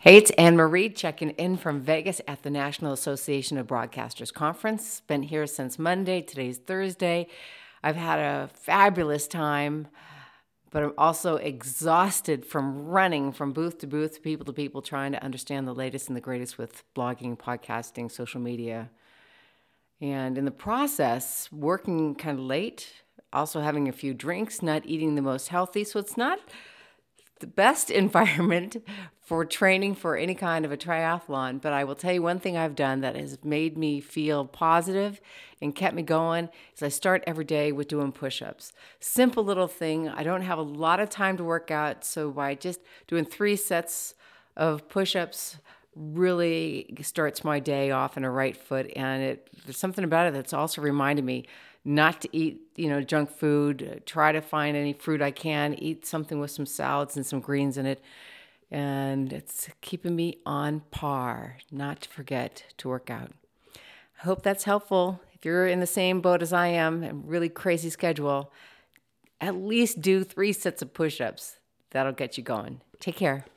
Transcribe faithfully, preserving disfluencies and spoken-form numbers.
Hey, it's Anne Marie checking in from Vegas at the National Association of Broadcasters Conference. Been here since Monday. Today's Thursday. I've had a fabulous time, but I'm also exhausted from running from booth to booth, people to people, trying to understand the latest and the greatest with blogging, podcasting, social media. And in the process, working kind of late, also having a few drinks, not eating the most healthy. So it's not the best environment for training for any kind of a triathlon. But I will tell you one thing I've done that has made me feel positive and kept me going is I start every day with doing push-ups. Simple little thing. I don't have a lot of time to work out, so by just doing three sets of push-ups really starts my day off on a right foot. And it there's something about it that's also reminded me not to eat, you know, junk food, try to find any fruit I can, eat something with some salads and some greens in it. And it's keeping me on par, not to forget to work out. I hope that's helpful. If you're in the same boat as I am, a really crazy schedule, at least do three sets of push-ups. That'll get you going. Take care.